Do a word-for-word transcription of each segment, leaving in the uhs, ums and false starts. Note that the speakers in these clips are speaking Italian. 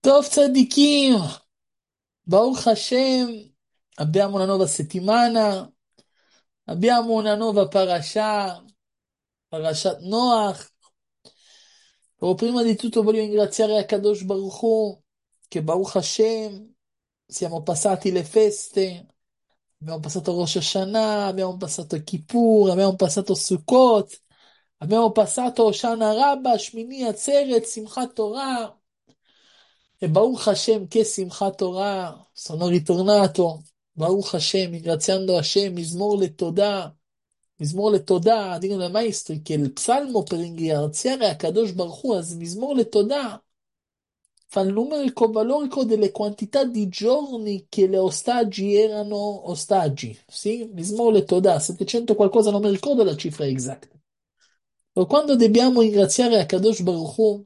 Tov Tzadikim, Baruch Hashem, abbiamo una nuova settimana, abbiamo una nuova parasha, Parashat Noach. Però prima di tutto voglio ringraziare a Kadosh Baruch Hu, che Baruch Hashem, siamo passati le feste, abbiamo passato Rosh Hashanah, abbiamo passato Kippur, abbiamo passato Sukkot, abbiamo passato Hoshana Rabbah, Shmini Atzeret, Simchat Torah. E Baruch Hashem, che Simchat Torah, sono ritornato, Baruch Hashem, ringraziando Hashem, Mismor le Todah, Mismor le Todah, dicono i maestri che il psalmo per ringraziare a Kadosh Baruch Hu, as Mismor le Todah, fa il numerico valorico delle quantità di giorni che le ostaggi erano ostaggi, sì? Mismor le Todah, settecento qualcosa, non mi ricordo la cifra esatta. Ma quando dobbiamo ringraziare a Kadosh Baruch Hu,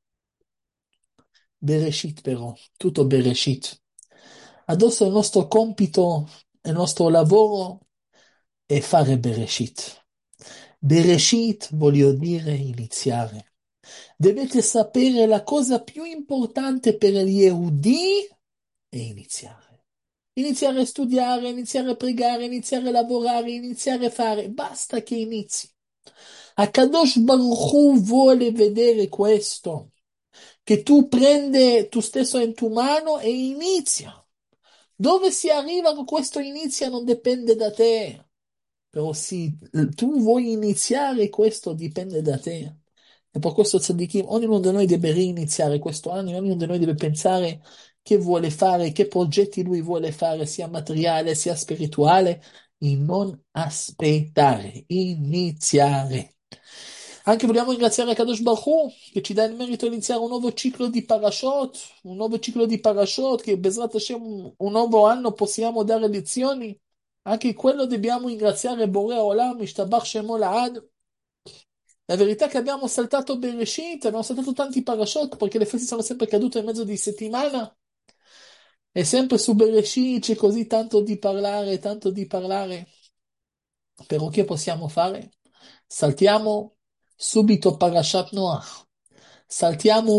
Bereshit però, tutto Bereshit. Adesso il nostro compito, il nostro lavoro è fare Bereshit. Bereshit voglio dire iniziare. Dovete sapere la cosa più importante per gli Yehudi è iniziare. Iniziare a studiare, iniziare a pregare, iniziare a lavorare, iniziare a fare. Basta che inizi. Akadosh Baruch Hu vuole vedere questo, che tu prende tu stesso in tua mano e inizia. Dove si arriva con questo inizia non dipende da te, però sì, tu vuoi iniziare, questo dipende da te. E per questo tzaddikim, ognuno di noi deve riniziare questo anno, ognuno di noi deve pensare che vuole fare, che progetti lui vuole fare, sia materiale sia spirituale, e non aspettare, iniziare. Anche vogliamo ringraziare Kadosh Baruch Hu, che ci dà il merito di iniziare un nuovo ciclo di parashot, un nuovo ciclo di parashot, che Bezrat Hashem un un nuovo anno possiamo dare lezioni. Anche quello dobbiamo ringraziare Borei Olam, Ishtabach Shemo La'ad. La verità è che abbiamo saltato Bereshit, abbiamo saltato tanti parashot perché le feste sono sempre cadute in mezzo di settimana. E sempre su Bereshit c'è così tanto di parlare, tanto di parlare. Però che possiamo fare? Saltiamo subito Parashat Noach. Saltiamo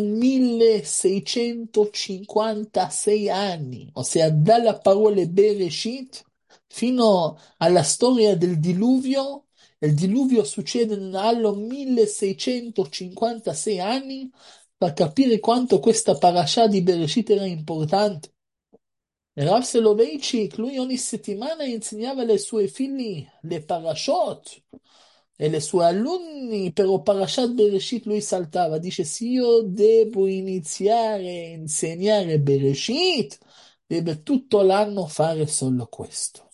milleseicentocinquantasei anni, ossia dalla parola Bereshit fino alla storia del diluvio. Il diluvio succede nell'anno milleseicentocinquantasei anni per capire quanto questa parasha di Bereshit era importante. E Rav Soloveitchik, lui ogni settimana insegnava ai suoi figli le parashot e ai suoi alunni, però parashat Bereshit lui saltava, dice se io devo iniziare a insegnare Bereshit, deve tutto l'anno fare solo questo.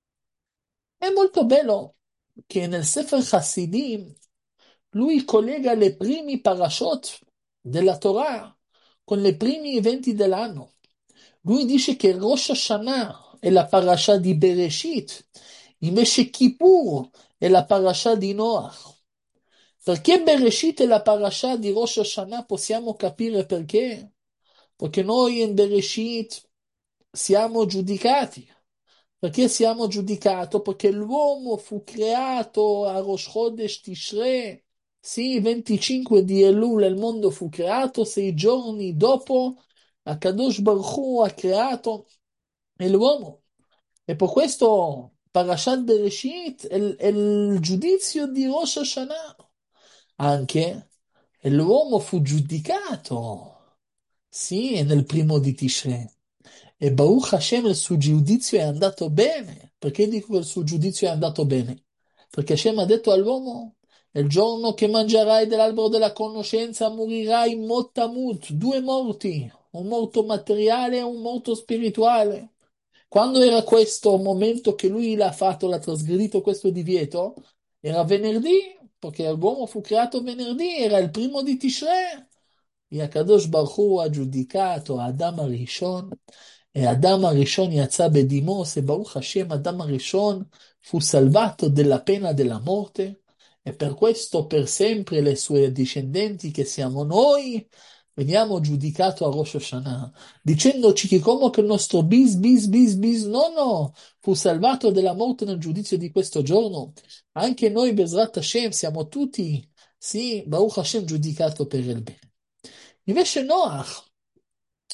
È molto bello che nel Sefer Hasidim lui collega le primi parashot della Torah con i primi eventi dell'anno. Lui dice che Rosh Hashanah è la parasha di Bereshit, invece Kippur è la parasha di Noach. Perché Bereshit è la parasha di Rosh Hashanah possiamo capire perché? Perché noi in Bereshit siamo giudicati. Perché siamo giudicati? Perché l'uomo fu creato a Rosh Chodesh Tishrei, sì, venticinque di Elul il mondo fu creato, sei giorni dopo Akadosh Baruch Hu ha creato l'uomo. E per questo Parashat Bereshit è, il è il giudizio di Rosh Hashanah. Anche l'uomo fu giudicato, sì, nel primo di Tishrei. E Baruch Hashem il suo giudizio è andato bene. Perché dico che il suo giudizio è andato bene? Perché Hashem ha detto all'uomo, il giorno che mangerai dell'albero della conoscenza morirai motamut, due morti, un morto materiale e un morto spirituale. Quando era questo momento che lui l'ha fatto, l'ha trasgredito questo divieto, era venerdì, perché l'uomo fu creato venerdì, era il primo di Tishrei. E הקדוש ברוך הוא ha giudicato Adam Arishon, e Adam Arishon יצא בדימוס, e Baruch Hashem Adam Arishon fu salvato dalla pena della morte, e per questo per sempre le sue discendenti, che siamo noi, veniamo giudicato a Rosh Hashanah, dicendoci che come che il nostro bis bis bis bis nonno fu salvato dalla morte nel giudizio di questo giorno, anche noi Bezrat Hashem siamo tutti, sì, Baruch Hashem giudicato per il bene. Invece Noach,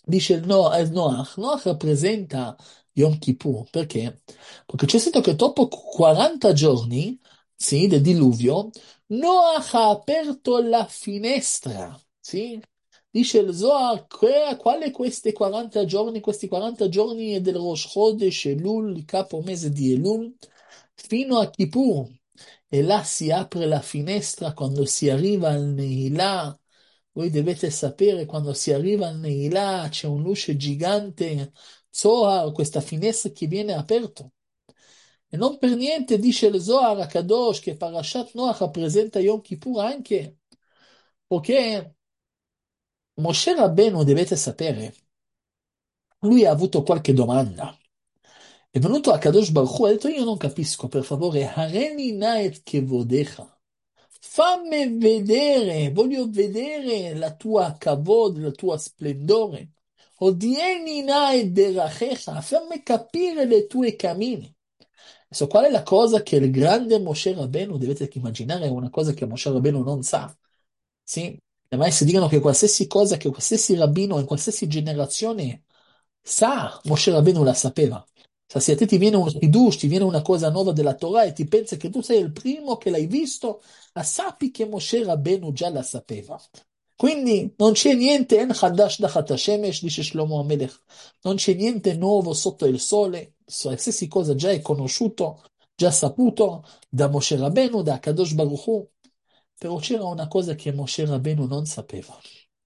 Dice il No- eh, Noach, Noach rappresenta Yom Kippur, perché? Perché c'è scritto che dopo quaranta giorni, sì, del diluvio, Noach ha aperto la finestra, sì? Dice il Zohar, que- quale questi quaranta giorni? Questi quaranta giorni è del Rosh Chodesh Elul, il capo mese di Elul, fino a Kippur. E là si apre la finestra quando si arriva al Neilah. Voi dovete sapere, quando si arriva al Neilah c'è un luce gigante, Zohar, questa finestra che viene aperta. E non per niente dice il Zohar a Kadosh che Parashat Noach rappresenta Yom Kippur anche, perché Moshe Rabbeinu, dovete sapere, lui ha avuto qualche domanda. È venuto a Kadosh Baruch Hu, ha detto: io non capisco, per favore, Hareni na et kevodecha. Fammi vedere, voglio vedere la tua kavod, la tua splendore. Odieni na et derachecha, fammi capire le tue cammini. Adesso, qual è la cosa che il grande Moshe Rabbeinu, dovete immaginare, è una cosa che Moshe Rabbeinu non sa. Sì? Le maestre dicono che qualsiasi cosa, che qualsiasi rabbino in qualsiasi generazione sa, Moshe Rabbeinu la sapeva. Sa, se a te ti viene un hidush, ti viene una cosa nuova della Torah e ti pensi che tu sei il primo che l'hai visto, ma sappi che Moshe Rabbeinu già la sapeva. Quindi non c'è niente, en chadash dachat hashemesh, dice Shlomo Amelech, non c'è niente nuovo sotto il sole, qualsiasi cosa già è conosciuto, già saputo da Moshe Rabbeinu, da Kadosh Baruch Hu. Però c'era una cosa che Moshe Rabbeinu non sapeva.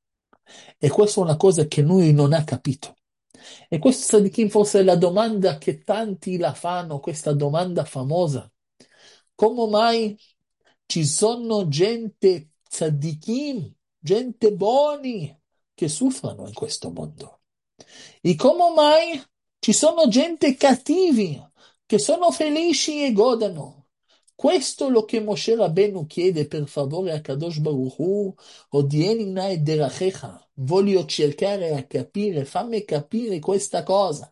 E questa è una cosa che lui non ha capito. E questo Sadikin forse è la domanda che tanti la fanno, questa domanda famosa. Come mai ci sono gente tzaddikim, gente buoni che soffrono in questo mondo? E come mai ci sono gente cattivi che sono felici e godono? Questo è lo che Moshe Rabbeinu chiede, per favore, a Kadosh Baruch Hu: odieni na et derachecha. Voglio cercare a capire, fammi capire questa cosa.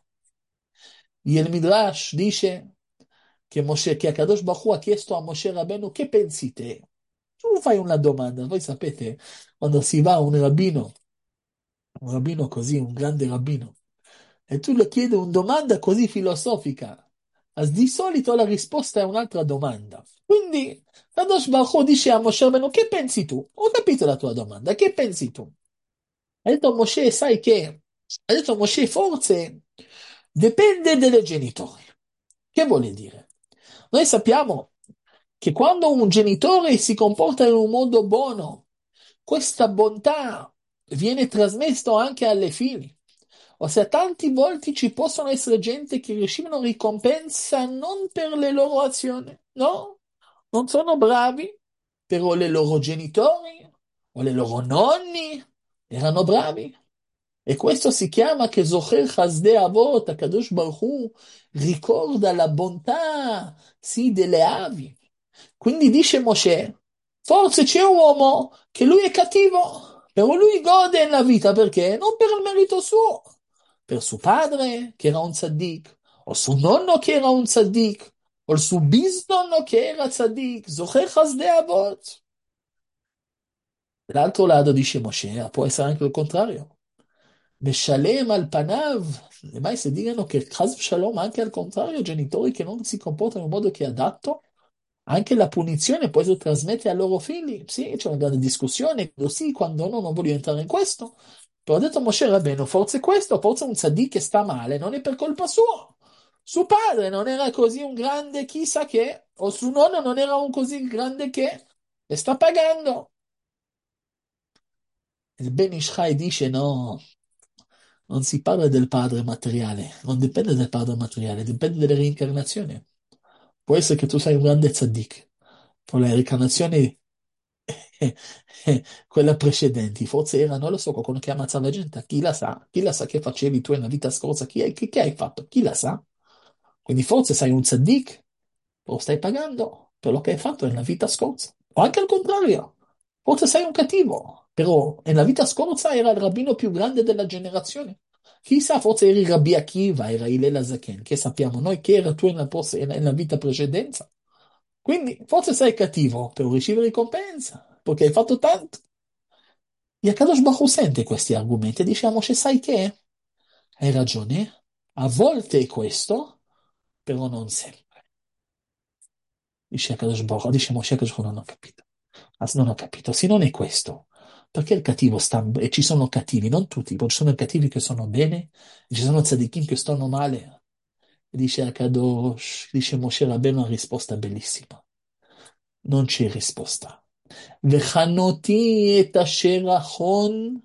E il Midrash dice che, Moshe, che Kadosh Baruch Hu ha chiesto a Moshe Rabbeinu: che pensi te? Tu fai una domanda, voi sapete, quando si va a un rabbino, un rabbino così, un grande rabbino, e tu le chiedi una domanda così filosofica, as di solito la risposta è un'altra domanda. Quindi Kadosh Baruch Hu dice a Moshe Rabbeinu: che pensi tu? Ho capito la tua domanda, che pensi tu? Ha detto Moshe: sai che? Ha detto Moshe: forse dipende dai genitori. Che vuole dire? Noi sappiamo che quando un genitore si comporta in un modo buono, questa bontà viene trasmessa anche alle figlie. Ossia, tanti volte ci possono essere gente che ricevono ricompensa non per le loro azioni, no? Non sono bravi, però le loro genitori o le loro nonni erano bravi. E questo si chiama che Zocher Chasdei Avot, Kadosh Baruch Hu, ricorda la bontà, sì, delle avi. Quindi dice Mosè: forse c'è un uomo che lui è cattivo, però lui gode nella vita perché? Non per il merito suo, per suo padre che era un tzaddik, o suo nonno che era un tzaddik, o il suo bisnonno che era tzaddik, Zocher Chasdei Avot. Dall'altro lato dice Mosè: può essere anche il contrario. Meshalem al panav, le mai si dicono che Chas Shalom anche al contrario, genitori che non si comportano in modo che è adatto, anche la punizione poi si trasmette ai loro figli. Sì, c'è una grande discussione, così quando no, non voglio entrare in questo. Però ha detto Moshe Rabbeinu: forse questo, forse un tzaddik che sta male, non è per colpa sua. Suo padre non era così un grande chissà che, o suo nonno non era un così grande che, e sta pagando. Il Ben Ish Chai dice: no, non si parla del padre materiale, non dipende dal padre materiale, dipende dalla reincarnazione. Può essere che tu sei un grande tzaddik, però le reincarnazioni, quelle precedenti, forse era, non lo so, qualcuno che ammazza la gente, chi la sa? Chi la sa che facevi tu nella vita scorsa? Chi, che, che hai fatto? Chi la sa? Quindi forse sei un tzaddik, lo stai pagando per lo che hai fatto nella vita scorsa. O anche al contrario, forse sei un cattivo, però nella vita scorsa era il rabbino più grande della generazione. Chissà, forse eri Rabbi Akiva, era Hillel Zaken, che sappiamo noi che era tu nella, pos- nella vita precedente. Quindi forse sei cattivo, però ricevi ricompensa, perché hai fatto tanto. E Akadosh Baruch Hu sente questi argomenti e dice a Moshe, sai che? Hai ragione, a volte è questo, però non sempre. Dice Akadosh Baruch Hu, dice Moshe Akadosh Baruch Hu, non ho capito. Ah, non ho capito, se non è questo, perché il cattivo sta, e ci sono cattivi, non tutti, poi ci sono cattivi che sono bene, e ci sono tzadikim che stanno male. E dice Akadosh, dice Moshe Rabbeinu una risposta bellissima. Non c'è risposta. וחנותי את אשר אחון,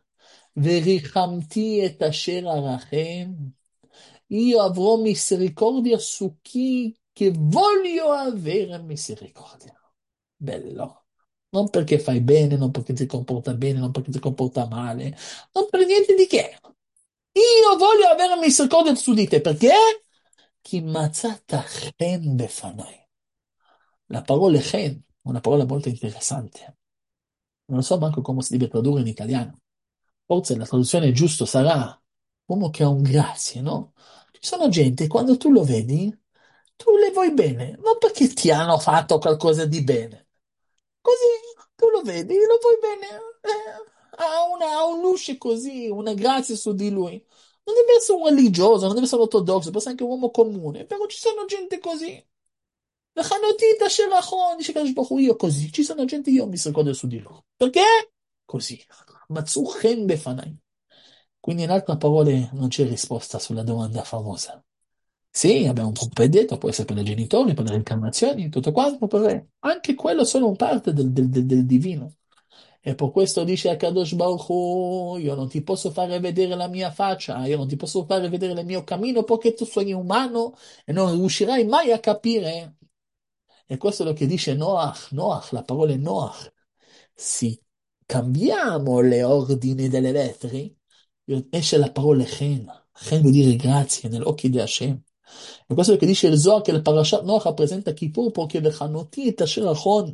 וריחמתי את אשר ארחם. Io avrò misericordia su chi che voglio avere misericordia. Bello. Non perché fai bene, non perché ti comporta bene, non perché ti comporta male, non per niente di che. Io voglio avere misericordia su di te, perché? Chi mazzata chen befanai. La parola chen è una parola molto interessante. Non so manco come si deve tradurre in italiano. Forse la traduzione giusta sarà uomo che ha un grazie, no? Ci sono gente, quando tu lo vedi, tu le vuoi bene, non perché ti hanno fatto qualcosa di bene. Così tu lo vedi, lo vuoi bene, eh, ha, una, ha un luce così, una grazia su di lui. Non deve essere un religioso, non deve essere ortodosso, può essere anche un uomo comune, però ci sono gente così. וחנותית אשר נכון, dice Kadosh Baruch Hu, io così, ci sono gente, io mi ricordo su di loro. Perché? Così. Matzu chen befanai. Quindi in altre parole non c'è risposta sulla domanda famosa. Sì, abbiamo un po' detto, può essere per i genitori, per le incarnazioni, tutto quanto, però anche quello è solo un parte del, del- del- del divino. E per questo dice a Kadosh Baruch Hu, io non ti posso fare vedere la mia faccia, io non ti posso fare vedere il mio cammino perché tu sei umano e non riuscirai mai a capire. E questo è lo che dice Noach, Noach, la parola è Noach. Se cambiamo le ordini delle lettere, esce la parola Chen. Chen vuol dire grazie nell'occhio di Hashem. E questo è lo che dice il Zohar, che il Parashat Noach rappresenta Kippur, perché vechanoti et asher achon,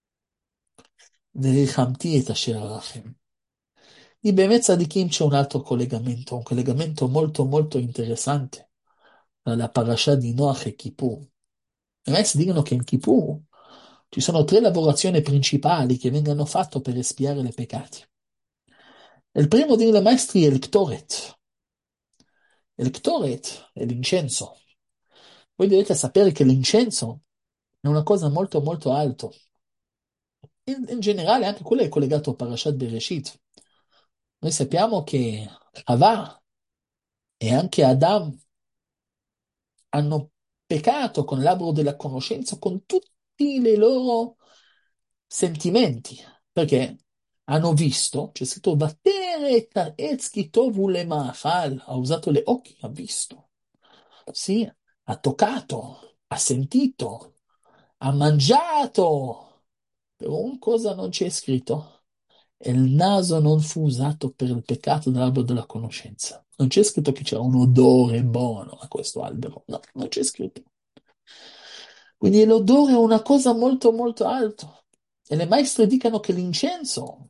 verichamti et asher arachem. Di באמת צדיקים c'è un altro collegamento, un collegamento molto molto interessante tra la parasha di Noach e Kippur. I maestri dicono che in Kippur ci sono tre lavorazioni principali che vengono fatte per espiare i peccati. Il primo dei maestri è il Ktoret. Il Ktoret è l'incenso. Voi dovete sapere che l'incenso è una cosa molto molto alta. In, in generale anche quello è collegato a Parashat Bereshit. Noi sappiamo che Havà e anche Adam hanno peccato con l'albero della conoscenza, con tutti i loro sentimenti, perché hanno visto, c'è scritto Vatere etz ki tovu lema'achal, ha usato le occhi, ha visto, sì, ha toccato, ha sentito, ha mangiato, però una cosa non c'è scritto. E il naso non fu usato per il peccato dell'albero della conoscenza. Non c'è scritto che c'era un odore buono a questo albero. No, non c'è scritto. Quindi l'odore è una cosa molto molto alta. E le maestre dicono che l'incenso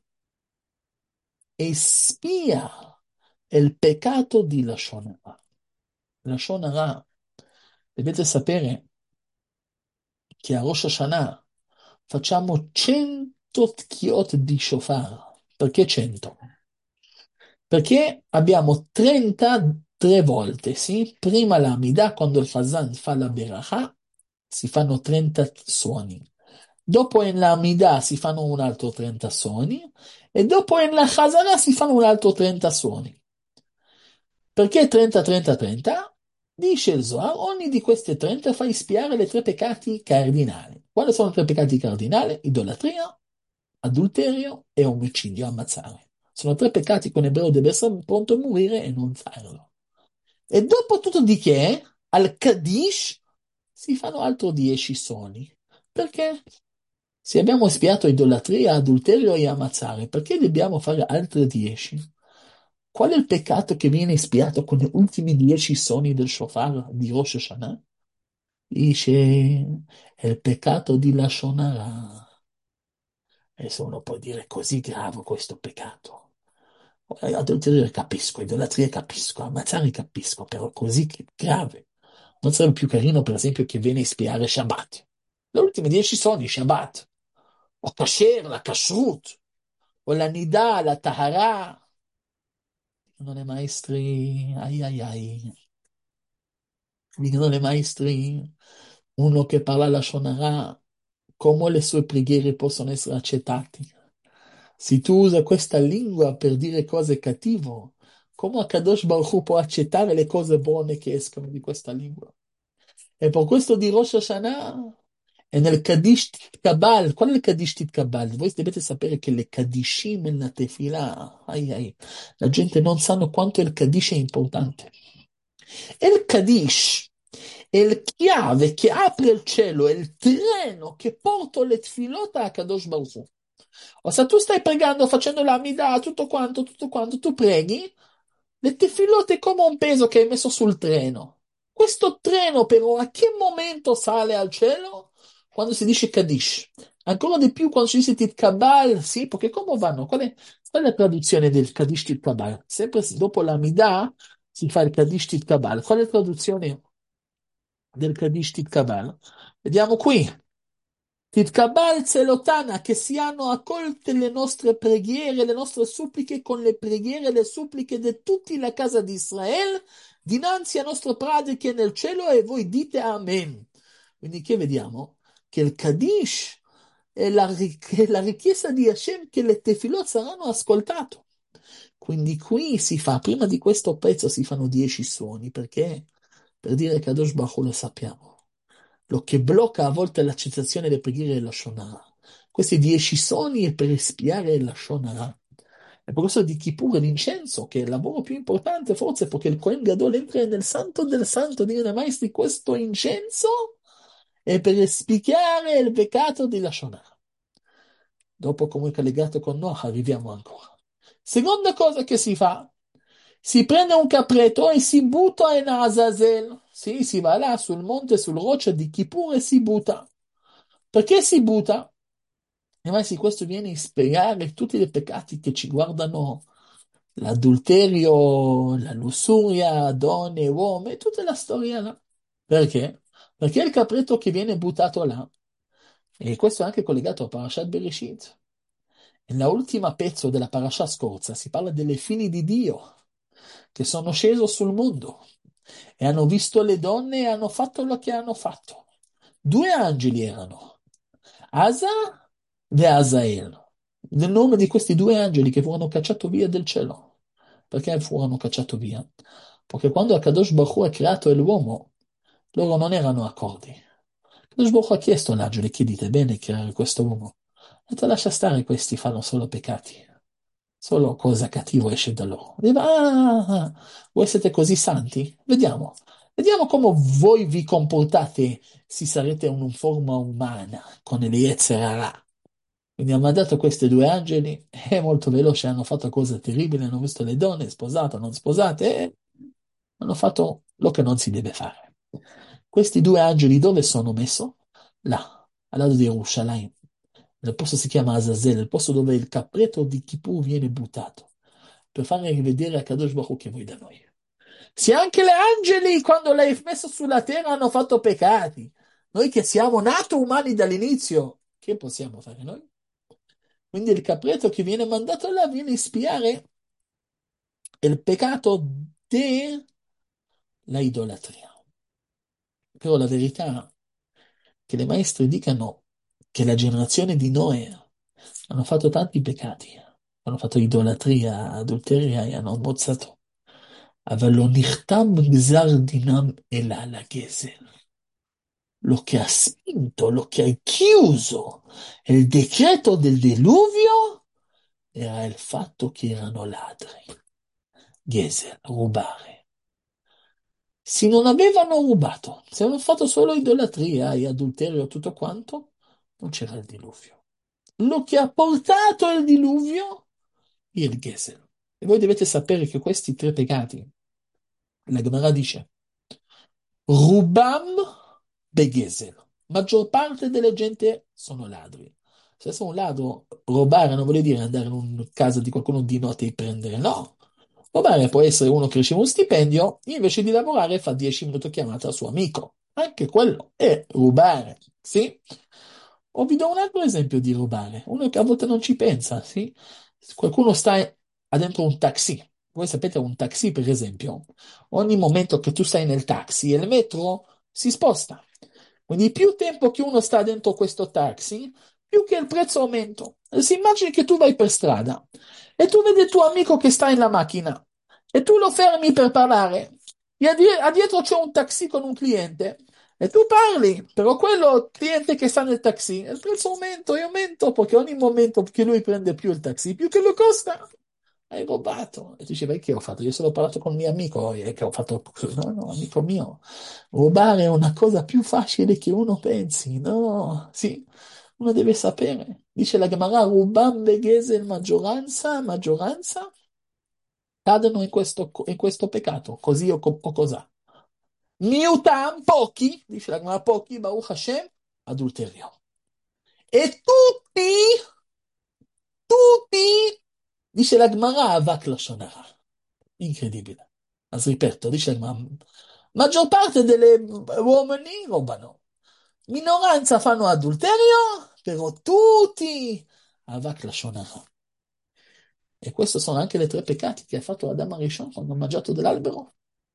espia il peccato di Lashon Hara. Lashon Hara, dovete sapere che a Rosh Hashanah facciamo cento tchiot di shofar. Perché cento? Perché abbiamo trentatré volte, sì? Prima l'Amida, quando il Fazan fa la Beracha, si fanno trenta suoni. Dopo in l'Amida si fanno un altro trenta suoni e dopo in la Chazana si fanno un altro trenta suoni. Perché trenta, trenta, trenta? Dice il Zohar, ogni di queste trenta fa espiare le tre peccati cardinali. Quali sono i tre peccati cardinali? Idolatria, adulterio e omicidio, ammazzare. Sono tre peccati che un ebreo deve essere pronto a morire e non farlo. E dopo tutto di che, al Kaddish si fanno altro dieci soli. Perché? Se abbiamo espiato idolatria, adulterio e ammazzare, perché dobbiamo fare altri dieci? Qual è il peccato che viene espiato con gli ultimi dieci suoni del shofar di Rosh Hashanah? Dice, è il peccato di Lashon Hara. Adesso uno può dire così grave questo peccato. Eh, Adulterio capisco, idolatria capisco, ammazzare capisco, però così che- grave. Non sarebbe più carino, per esempio, che viene a espiare Shabbat. Le ultime dieci sono i Shabbat. O Kasher, la Kashrut. o la Nidà, la Tahara. Dicono i maestri, ai ai ai, dicono i maestri, uno che parla la Shonara, come le sue preghiere possono essere accettate? Se tu usa questa lingua per dire cose cattive, come Akadosh Baruch Hu può accettare le cose buone che escono di questa lingua? E per questo di Rosh Hashanah e nel Kaddish Kabal, qual è il Kaddish Kabal? Voi dovete sapere che le Kaddishim nella Tefillah, ai ai, la gente non sa quanto il Kaddish è importante. E il Kaddish è il chiave che apre il cielo, è il treno che porta le tfilot a Kadosh Baruch Hu. O se tu stai pregando, facendo la Midah, tutto quanto, tutto quanto, tu preghi, le tefilot è come un peso che hai messo sul treno. Questo treno però a che momento sale al cielo? Quando si dice Kaddish. Ancora di più quando si dice Titkabal, sì, perché come vanno? Qual è, qual è la traduzione del Kaddish Titkabal? Sempre dopo la Midah si fa il Kaddish Titkabal. Qual è la traduzione del Kaddish Titkabal? Vediamo qui. Titkabal Zelotana, che siano accolte le nostre preghiere, le nostre suppliche con le preghiere e le suppliche di tutta la casa di Israele, dinanzi a nostro Padre che è nel cielo, e voi dite Amen. Quindi che vediamo? Che il Kaddish è la, è la richiesta di Hashem che le tefilot saranno ascoltate. Quindi qui si fa, prima di questo pezzo si fanno dieci suoni, perché? Per dire che Kadosh Baruch Hu lo sappiamo. Lo che blocca a volte l'accettazione delle preghiere è la Shonara. Questi dieci suoni è per espiare la Shonara. E per questo di Kippur l'incenso, che è il lavoro più importante, forse perché il Kohen Gadol entra nel santo del santo, dire ai maestri, questo incenso è per espiare il peccato di la Shonara. Dopo comunque legato con Noah arriviamo ancora. Seconda cosa che si fa, si prende un capretto e si butta in Azazel. Sì, si va là sul monte, sul roccia di Kippur e si butta. Perché si butta? E mai sì, questo viene a spiegare tutti i peccati che ci guardano, l'adulterio, la lussuria, donne, uomini, e tutta la storia là. Perché? Perché è il capretto che viene buttato là. E questo è anche collegato a Parashat Bereshit. Nella ultima pezzo della parasha scorsa si parla delle figlie di Dio che sono sceso sul mondo e hanno visto le donne e hanno fatto lo che hanno fatto. Due angeli erano, Asa e Asael. Nel nome di questi due angeli che furono cacciati via del cielo. Perché furono cacciati via? Perché quando Akadosh Baruch Hu ha creato l'uomo, loro non erano accordi. Akadosh Baruch Hu ha chiesto all'angelo, che dite bene creare questo uomo? Ha detto, lascia stare, questi fanno solo peccati. Solo cosa cattivo esce da loro. Diceva, ah, voi siete così santi? Vediamo. Vediamo come voi vi comportate se sarete in una forma umana, con le Yetzirah. Quindi ha mandato questi due angeli, e molto veloce hanno fatto cose terribili, hanno visto le donne sposate o non sposate, e hanno fatto lo che non si deve fare. Questi due angeli dove sono messi? Là, al lato di Gerusalemme. Il posto si chiama Azazel, il posto dove il capretto di Kippur viene buttato, per fare rivedere a Kadosh Baruch Hu che vuoi da noi. Se anche gli angeli, quando l'hai messo sulla terra, hanno fatto peccati, noi che siamo nati umani dall'inizio, che possiamo fare noi? Quindi il capretto che viene mandato là viene a spiare il peccato della idolatria. Però la verità è che le maestre dicano che la generazione di Noè hanno fatto tanti peccati, hanno fatto idolatria, adulteria e hanno ammozzato. אבל לא נחתם גזר דינם אלא על הגזל. Lo che ha spinto, lo che ha chiuso il decreto del diluvio era il fatto che erano ladri. Gesel, rubare. Se non avevano rubato, se avevano fatto solo idolatria e adulterio tutto quanto, non c'era il diluvio. Lo che ha portato il diluvio è il Gesel. E voi dovete sapere che questi tre peccati, la Gemara dice, Rubam Begesel. Maggior parte delle gente sono ladri. Se sono un ladro, rubare non vuol dire andare in una casa di qualcuno di notte e prendere, no. Rubare può essere uno che riceve un stipendio, invece di lavorare fa dieci minuti chiamata al suo amico. Anche quello è rubare, sì? O vi do un altro esempio di rubare, uno che a volte non ci pensa, sì? Qualcuno sta dentro un taxi. Voi sapete, un taxi, per esempio, ogni momento che tu stai nel taxi e il metro si sposta. Quindi più tempo che uno sta dentro questo taxi, più che il prezzo aumenta. Si immagini che tu vai per strada e tu vedi il tuo amico che sta in la macchina e tu lo fermi per parlare. E addi- addietro c'è un taxi con un cliente e tu parli, però quello cliente che sta nel taxi, il prezzo aumenta e aumenta perché ogni momento che lui prende più il taxi, più che lo costa. Hai rubato. E tu dici, beh, che ho fatto? Io solo ho parlato con il mio amico e che ho fatto... No, no, amico mio, rubare è una cosa più facile che uno pensi. No, sì, uno deve sapere. Dice la Gemara, Rubam Begezel maggioranza, maggioranza, cadono in questo, in questo peccato, così o, co- o cos'ha. Miutam, pochi, dice la Gemara, pochi, Baruch Hashem, adulterio. E tutti, tutti, dice la Gemara, Avak Lashon Hara. Incredibile. Anzi, ripeto, dice la Gemara, maggior parte delle uomini rubano, minoranza fanno adulterio, però tutti, Avak Lashon Hara. E questi sono anche le tre peccati che ha fatto Adam Arishon quando ha mangiato dell'albero.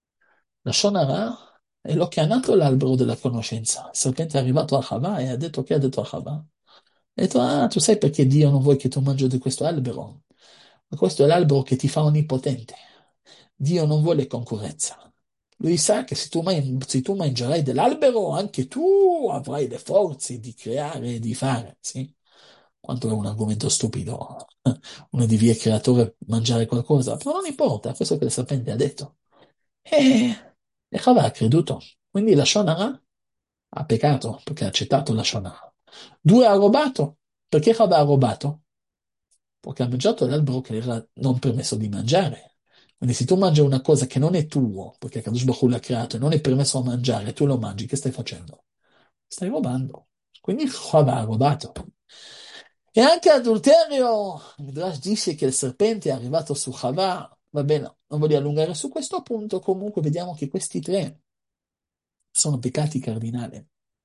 La Shonara è lo che ha nato l'albero della conoscenza. Il serpente è arrivato a Chava e ha detto che ha detto a Chava? Ha detto, ah, tu sai perché Dio non vuole che tu mangi di questo albero? Ma questo è l'albero che ti fa onnipotente. Dio non vuole concorrenza. Lui sa che se tu, man- se tu mangerai dell'albero, anche tu avrai le forze di creare e di fare, sì? Quanto è un argomento stupido. Uno di via creatore mangiare qualcosa, però non importa, questo che il serpente ha detto. E, e Chava ha creduto. Quindi la Shonara ha peccato perché ha accettato la Shonara. Due ha rubato. Perché Chava ha rubato? Perché ha mangiato l'albero che era non permesso di mangiare. Quindi se tu mangi una cosa che non è tuo, perché Kadosh Baruch Hu l'ha creato e non è permesso a mangiare, tu lo mangi, che stai facendo? Stai rubando. Quindi Chava ha rubato. E anche adulterio, il Midrash dice che il serpente è arrivato su Chava, va bene, non voglio allungare su questo punto, comunque vediamo che questi tre sono peccati cardinali.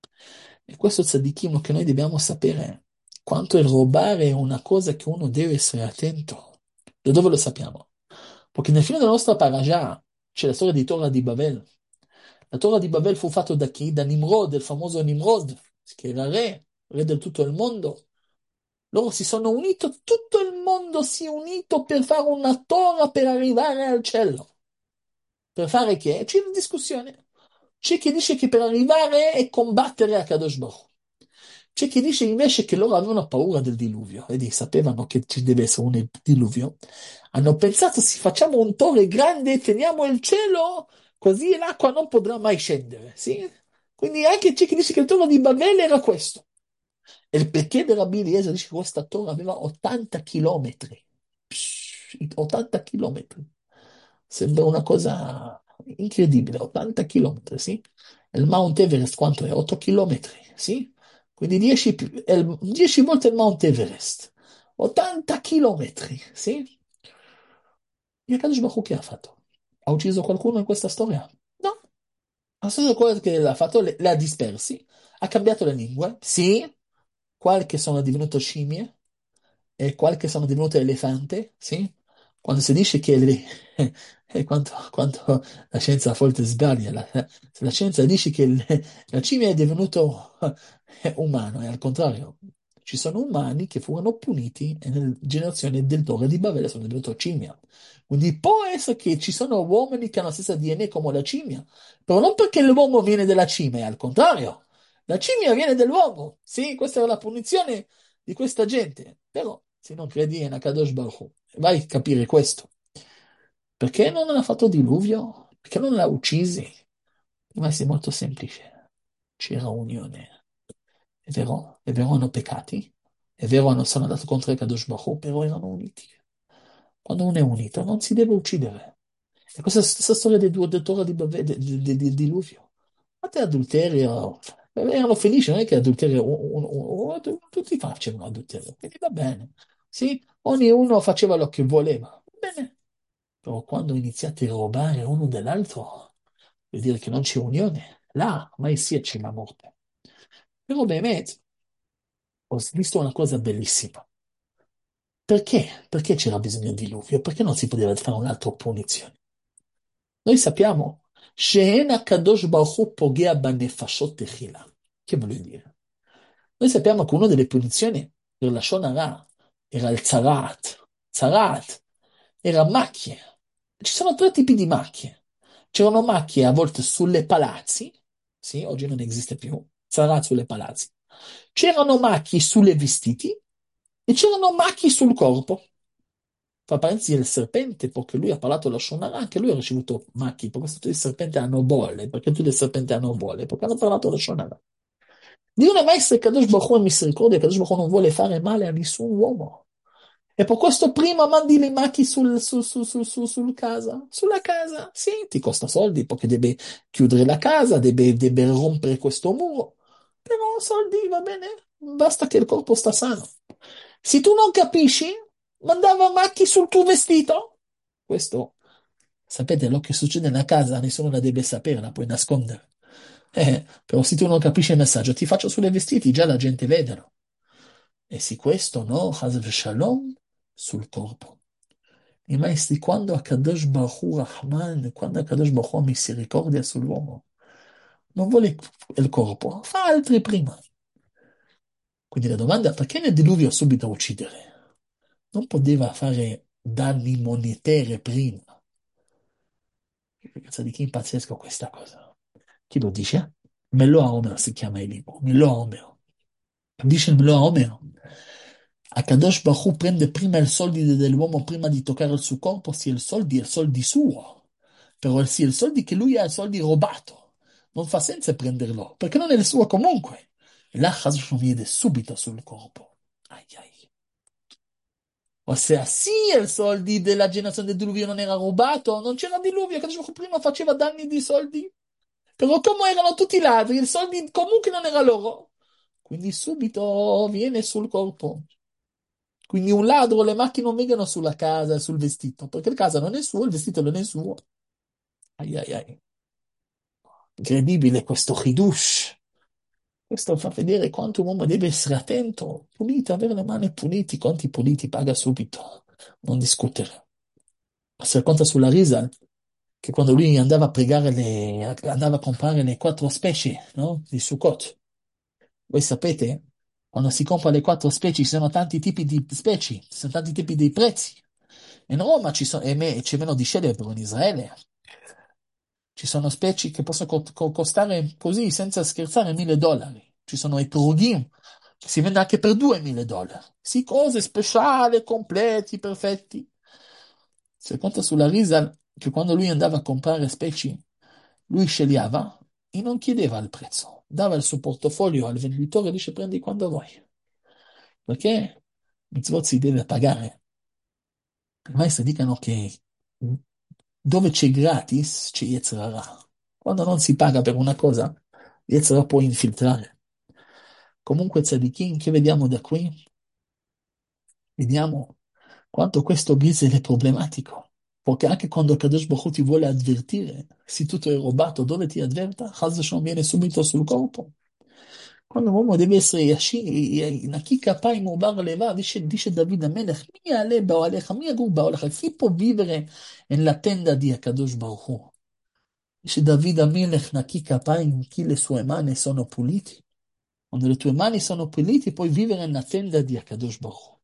E questo tzadikim che noi dobbiamo sapere, quanto il rubare è una cosa che uno deve essere attento. Da dove lo sappiamo? Perché nel fine della nostra parasha c'è la storia di Torah di Babel. La Torah di Babel fu fatta da chi? Da Nimrod, il famoso Nimrod, che era re, re di tutto il mondo. Loro si sono uniti, tutto il mondo si è unito per fare una Torah per arrivare al cielo. Per fare che? C'è una discussione. C'è chi dice che per arrivare e combattere a Kadosh Baruch. C'è chi dice invece che loro avevano paura del diluvio, vedi, sapevano che ci deve essere un diluvio. Hanno pensato, se facciamo un torre grande, teniamo il cielo, così l'acqua non potrà mai scendere, sì? Quindi anche c'è chi dice che il torre di Babele era questo. E il perché del Rabbi Eliezer dice che questa torre aveva ottanta chilometri. Psh, ottanta chilometri. Sembra una cosa incredibile, ottanta chilometri, sì? E il Mount Everest quanto è? otto chilometri, sì? Quindi dieci, più- è il- dieci volte il Mount Everest. ottanta chilometri, sì? E Akadosh Baruch Hu che ha fatto? Ha ucciso qualcuno in questa storia? No. La stessa cosa che l'ha fatto, le- l'ha dispersi, ha cambiato le lingue, sì, qualche sono divenuto scimmie e qualche sono divenuto elefante, sì? Quando si dice che le, e quanto, quanto la scienza a volte sbaglia, la, se la scienza dice che il- la scimmia è divenuto umano, e al contrario, ci sono umani che furono puniti e nella generazione del Torre di Babele sono divenuti scimmia. Quindi può essere che ci sono uomini che hanno la stessa D N A come la scimmia, però non perché l'uomo viene dalla scimmia, è al contrario. La scimmia viene dall'uomo. Sì, questa è la punizione di questa gente. Però, se non credi in Akadosh Baruch Hu, vai a capire questo. Perché non ha fatto diluvio? Perché non l'ha uccisi? Ma è molto semplice. C'era unione. È vero, è vero, hanno peccati. È vero, hanno, sono andato contro il Kadosh Baruch Hu, però erano uniti. Quando uno è unito, non si deve uccidere. E questa è la stessa storia del, du- del Torah di Bave- del, del- del- del diluvio. Ma te adulterio, erano felici, non è che adulterio, un- un- un- tutti facevano adulterio, quindi va bene. Sì, ognuno faceva lo che voleva. Va bene. Però quando iniziate a rubare uno dell'altro, vuol dire che non c'è unione. Là, mai sia c'è la morte. Però, Mehmet, ho visto una cosa bellissima. Perché? Perché c'era bisogno di diluvio? Perché non si poteva fare un'altra punizione? Noi sappiamo, שאין הקדוש ברוך הוא פוגע בנפשות תחילה. Che voglio dire? Noi sappiamo che una delle punizioni per la Shonara era il Zarat. Zarat era macchie. Ci sono tre tipi di macchie. C'erano macchie a volte sulle palazzi, sì, oggi non esiste più, Zarat sulle palazzi. C'erano macchie sulle vestiti e c'erano macchie sul corpo. Fa parentesi il serpente, perché lui ha parlato la Shonara, anche lui ha ricevuto macchie, perché tutti i serpenti hanno bolle, perché tutti i serpenti hanno bolle, perché hanno parlato la Shonara. Dio è maestro, Kadosh Baruch Hu è misericordia, Kadosh Baruch Hu non vuole fare male a nessun uomo. E per questo prima mandi le macchie sul, sul, sul, sul, sul, sul casa, sulla casa. Sì, ti costa soldi perché deve chiudere la casa, deve, deve rompere questo muro. Però soldi va bene, basta che il corpo sta sano. Se tu non capisci, mandava macchie sul tuo vestito. Questo, sapete, lo che succede nella casa, nessuno la deve sapere, la puoi nascondere. Eh, però se tu non capisci il messaggio, ti faccio sulle vestiti, già la gente vedono. E se questo no, Chas Shalom, sul corpo. I maestri, quando Akadosh Baruch Hu Rahman, quando Akadosh Baruch Hu ha misericordia sull'uomo, non vuole il corpo, fa altri prima. Quindi la domanda è perché nel diluvio subito uccidere? Non poteva fare danni monetari prima. Cazzo di chi impazzesco questa cosa? Chi lo dice? Mello Omer si chiama il libro, Mello Omer. Dice il Mello Omer. Akadosh Baruch Hu prende prima i soldi dell'uomo prima di toccare il suo corpo, se il soldi è soldi suo. Però se il soldi che lui ha è soldi rubato, non fa senza prenderlo, perché non è il suo comunque. E là Chas viene subito sul corpo. Ai ai. Ossia, sì, i soldi della generazione del diluvio non era rubato, non c'era diluvio, Kadosh Baruch Hu prima faceva danni di soldi. Però come erano tutti ladri, i soldi comunque non era loro. Quindi subito viene sul corpo. Quindi un ladro, le macchine non vengono sulla casa e sul vestito, perché la casa non è sua, il vestito non è suo. Ai ai ai. Incredibile questo chidush. Questo fa vedere quanto un uomo deve essere attento, pulito, avere le mani pulite, conti puliti, paga subito, non discutere. Si racconta sulla Rizal che quando lui andava a pregare, le, andava a comprare le quattro specie, no? Di Sukkot. Voi sapete, quando si compra le quattro specie, ci sono tanti tipi di specie, ci sono tanti tipi di prezzi. In Roma ci sono, e me, c'è meno di scegliere, però in Israele ci sono specie che possono co- co- costare così, senza scherzare, mille dollari. Ci sono i prughi che si vendono anche per duemila dollari. Sì, cose speciali, completi, perfetti. Si conta sulla risa che quando lui andava a comprare specie, lui sceglieva e non chiedeva il prezzo. Dava il suo portafoglio al venditore e dice prendi quando vuoi. Perché mitzvot si deve pagare. I maestri dicono che dove c'è gratis c'è Yetzer Hara. Quando non si paga per una cosa, Yetzer Hara può infiltrare. Comunque, tzadikim, che vediamo da qui? Vediamo quanto questo Gisel è problematico. Perché anche quando Kadosh Baruch Hu ti vuole avvertire, se tutto è rubato, dove ti avverta? Chas v'shalom viene subito sul corpo. Quando l'uomo deve essere Yashi, Naki Kappaim Ubar Leva, dice, dice David Amelech, mi ale Baalecha, mi agur Baalecha, chi può vivere nella tenda di Akadosh Baruch Hu? Dice David Amelech, Naki Kappaim, chi le sue mani sono pulite. Quando le tue mani sono pulite, puoi vivere nella tenda di Akadosh Baruch Hu.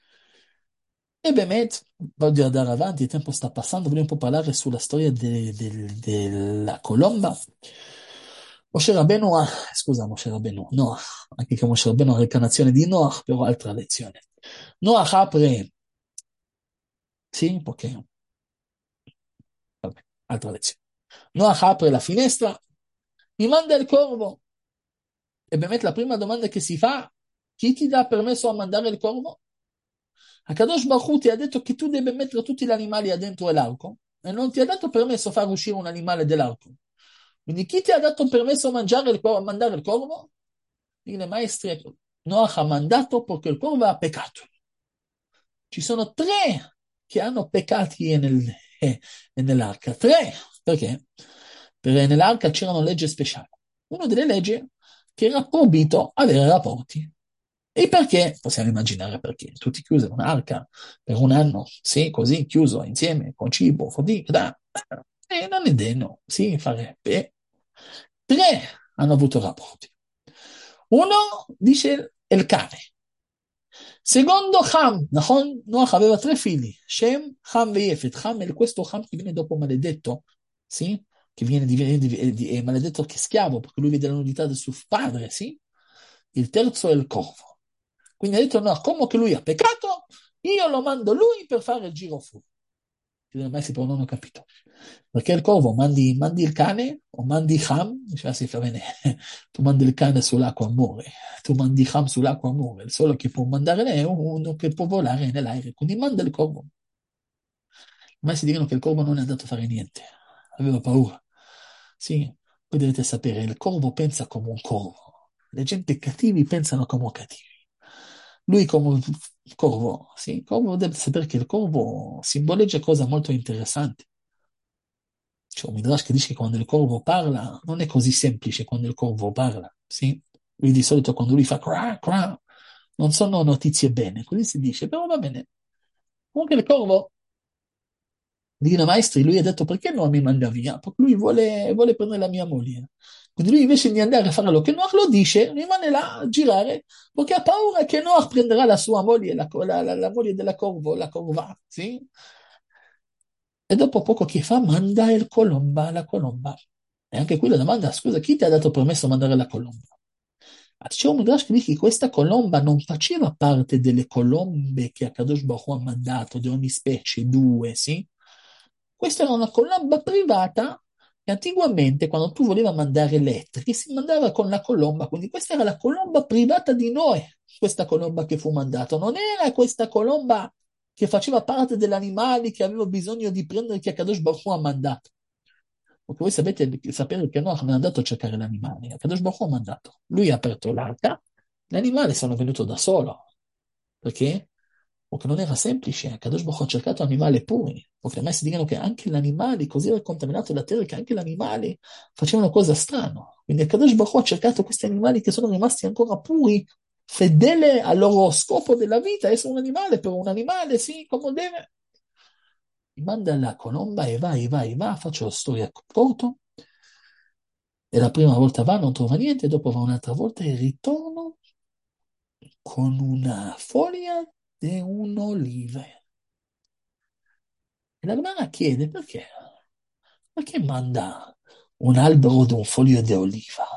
E Bemet, voglio andare avanti, il tempo sta passando, voglio un po' parlare sulla storia de- del- della colomba. Moshe Rabbeinu, ha- scusa Moshe Rabbeinu, Noach, anche che Moshe Rabbeinu ha l'incarnazione di Noach, però altra lezione. Noach apre, sì, perché, vabbè, altra lezione. Noach apre la finestra, mi manda il corvo. E Bemet la prima domanda che si fa, chi ti dà permesso a mandare il corvo? Akadosh Baruch Hu ti ha detto che tu devi mettere tutti gli animali dentro l'arco e non ti ha dato permesso a far uscire un animale dall'arco. Quindi chi ti ha dato permesso a mangiare il corvo, a mandare il corvo? I maestri, Noach ha mandato perché il corvo ha peccato. Ci sono tre che hanno peccati nel, eh, nell'arca. Tre. Perché? Perché nell'arca c'erano leggi speciali. Una delle leggi che era proibito avere rapporti. E perché? Possiamo immaginare perché. Tutti chiusi in un'arca per un anno, sì, così, chiuso insieme, con cibo, fatica, da. E non è degno, sì, fare. E tre hanno avuto rapporti. Uno dice il cane. Secondo Ham, נכון? Noach aveva tre figli, Shem, Ham e Yefet. Ham è questo Ham che viene dopo maledetto, sì? Che viene, div- div- di- è maledetto che è schiavo, perché lui vede la nudità del suo padre, sì? Il terzo è il corvo. Quindi ha detto, no, come che lui ha peccato, io lo mando lui per fare il giro fuori. I maestri però non ho capito. Perché il corvo mandi, mandi il cane o mandi Ham? Diceva, sì, fa bene, tu mandi il cane sull'acqua muore, tu mandi Ham sull'acqua muore, il solo che può mandare lei è uno che può volare nell'aereo, quindi manda il corvo. I maestri dicono che il corvo non è andato a fare niente, aveva paura. Sì, voi dovete sapere, il corvo pensa come un corvo, le gente cattivi pensano come cattivi. Lui come un corvo, sì, il corvo deve sapere che il corvo simboleggia cose molto interessanti. C'è un Midrash che dice che quando il corvo parla non è così semplice quando il corvo parla, sì? Lui di solito quando lui fa cra, cra, non sono notizie bene, così si dice, però va bene. Comunque il corvo, dicono i maestri, lui ha detto perché non mi manda via? Perché lui vuole, vuole prendere la mia moglie. Quindi lui invece di andare a fare lo che Noach lo dice, rimane là a girare perché ha paura che Noach prenderà la sua moglie, la, la, la, la moglie della corvo, la corva, sì? E dopo poco che fa, manda il colomba, la colomba. E anche qui la domanda, scusa, chi ti ha dato permesso di mandare la colomba? Ah, c'è un Midrash che dice che questa colomba non faceva parte delle colombe che Akadosh Baruch Hu ha mandato, di ogni specie, due, sì? Questa era una colomba privata che anticamente, quando tu volevi mandare lettere, si mandava con la colomba, quindi questa era la colomba privata di Noè, questa colomba che fu mandata. Non era questa colomba che faceva parte degli animali che aveva bisogno di prendere che Akadosh Baruch Hu ha mandato. Perché voi sapete, sapere che Noach non è andato a cercare gli animali, Akadosh Baruch Hu ha mandato. Lui ha aperto l'arca, gli animali sono venuti da solo. Perché? Perché non era semplice, Akadosh Baruch Hu ha cercato animali puri. Perché ormai si dicono che anche gli animali, così era contaminato la terra, che anche gli animali facevano cose strane. Quindi Akadosh Baruch Hu ha cercato questi animali che sono rimasti ancora puri, fedeli al loro scopo della vita, essere un animale per un animale, sì, come deve. Mi manda la colomba e va, e va, e va, faccio la storia corto. E la prima volta va, non trova niente, dopo va un'altra volta e ritorno con una foglia di un'olive. E la Gemara chiede perché? Perché manda un albero di un foglio di oliva?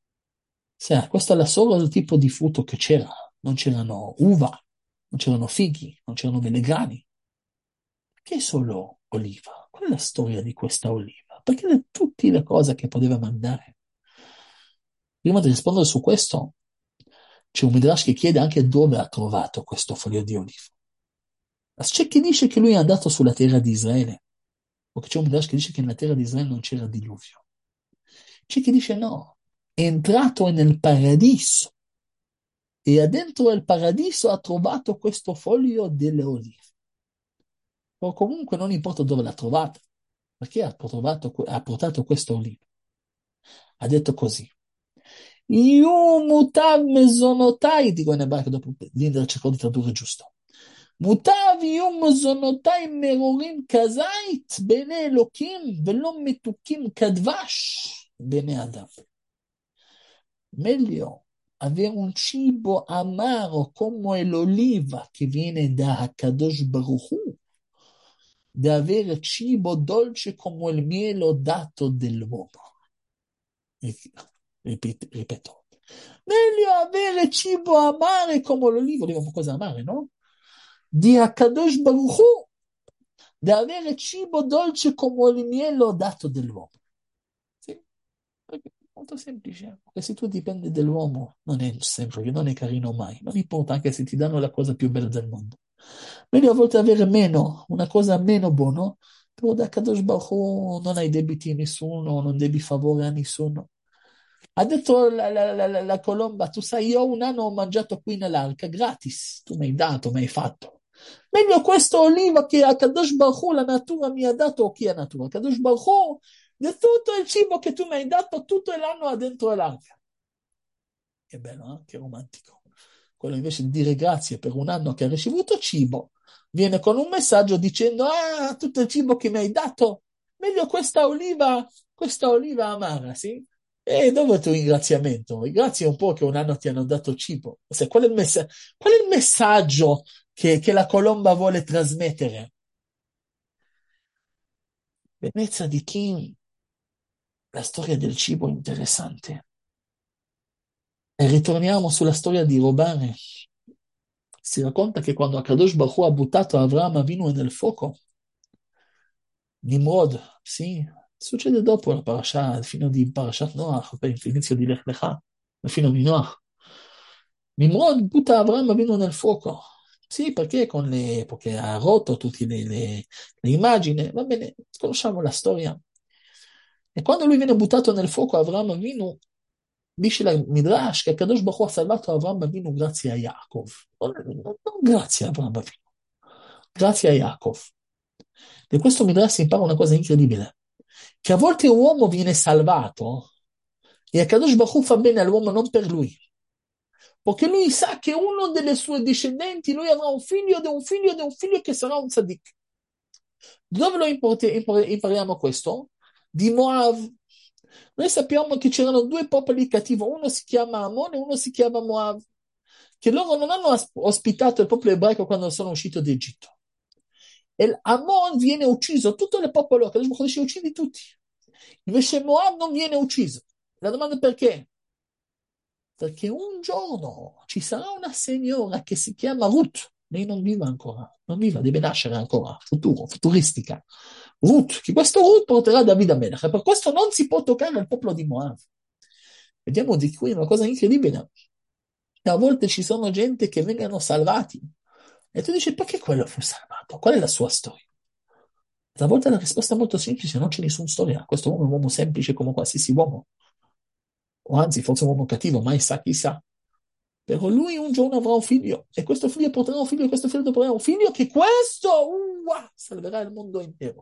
Sì, questo era solo il tipo di frutto che c'era. Non c'erano uva, non c'erano fighi, non c'erano melegrani. Perché solo oliva? Qual è la storia di questa oliva? Perché di tutte le cose che poteva mandare? Prima di rispondere su questo, c'è un Midrash che chiede anche dove ha trovato questo foglio di olivo. C'è chi dice che lui è andato sulla terra di Israele, perché c'è un Midrash che dice che nella terra di Israele non c'era diluvio. C'è chi dice no, è entrato nel paradiso e dentro il paradiso ha trovato questo foglio delle olive. O comunque non importa dove l'ha trovata, perché ha, trovato, ha portato questo olivo. Ha detto così. Io mutav mezonotai, dico in ebraico, dopo l'Inder cercò di tradurre giusto. מוטב יהיו מזונותיי מרורים כזית בעיני אלוקים ולא מתוקים כדבש בעיני אדם. Meglio avere un cibo amaro come l'oliva che viene da Hakadosh Baruch Hu, da avere cibo dolce come il miele dato dell'uomo. Ripeto, ripeto. Meglio avere cibo amare come l'oliva, l'oliva è una cosa amare, no? Di Hakadosh Baruch Hu, da avere cibo dolce come il miele dato dell'uomo. Sì, perché è molto semplice, perché se tu dipendi dall'uomo non è semplice, non è carino mai, non importa anche se ti danno la cosa più bella del mondo. Meglio a volte avere meno, una cosa meno buona, però da Kadosh Baruch Hu non hai debiti a nessuno, non devi favore a nessuno. Ha detto la, la, la, la, la colomba, tu sai, io un anno ho mangiato qui nell'arca, gratis, tu mi hai dato, mi hai fatto. Meglio questo oliva che a Kadosh Baruch Hu la natura mi ha dato, o chi è natura? Kadosh Baruch Hu, di tutto il cibo che tu mi hai dato, tutto l'anno ha dentro l'arca. Che bello, eh? Che romantico. quello invece di dire grazie per un anno che ha ricevuto cibo, viene con un messaggio dicendo, ah, tutto il cibo che mi hai dato, meglio questa oliva, questa oliva amara, sì? E dove è il tuo ringraziamento? Ringrazia un po' che un anno ti hanno dato cibo. Cioè, qual è il, messa- qual è il messaggio che, che la colomba vuole trasmettere? Bellezza di Kim, la storia del cibo è interessante. E ritorniamo sulla storia di Robane. Si racconta che quando Akadosh Baruch Hu ha buttato Avraham Avinu nel fuoco, Nimrod, sì, succede dopo la parasha, il fine di Parashat Noach, per l'inizio di Lech Lecha, il fine di Noach. Nimrod butta Avraham Avinu nel fuoco. Sì, perché con le, perché ha rotto tutte le, le, le immagini, va bene, conosciamo la storia. E quando lui viene buttato nel fuoco, Avraham Avinu, dice la Midrash che Kadosh Baruch Hu ha salvato Avraham Avinu grazie a Yaakov. Non, non- non grazie a Avraham Avinu, grazie a Yaakov. Di questo Midrash si impara una cosa incredibile, che a volte un uomo viene salvato e Kadosh Baruch Hu fa bene all'uomo non per lui, perché lui sa che uno delle sue discendenti, lui avrà un figlio ed un figlio ed un figlio che sarà un tzaddik. Dove lo import- impar- impariamo questo? Di Moav. Noi sappiamo che c'erano due popoli cattivi, uno si chiama Ammon e uno si chiama Moav, che loro non hanno as- ospitato il popolo ebraico quando sono usciti d'Egitto. E Ammon viene ucciso, tutto il popolo che dice uccidi tutti. Invece Moab non viene ucciso. La domanda è perché? Perché un giorno ci sarà una signora che si chiama Ruth, lei non vive ancora, non vive, deve nascere ancora, futuro, futuristica. Ruth, che questo Ruth porterà Davide a Melech, e per questo non si può toccare il popolo di Moab. Vediamo di qui una cosa incredibile. E a volte ci sono gente che vengono salvati. E tu dici, perché quello fu salvato? Qual è la sua storia? A volte la risposta è molto semplice, non c'è nessuna storia. Questo uomo è un uomo semplice come qualsiasi uomo. O anzi, forse un uomo cattivo, mai sa chi sa. Però lui un giorno avrà un figlio e questo figlio porterà un figlio e questo figlio porterà un figlio che questo uh, salverà il mondo intero.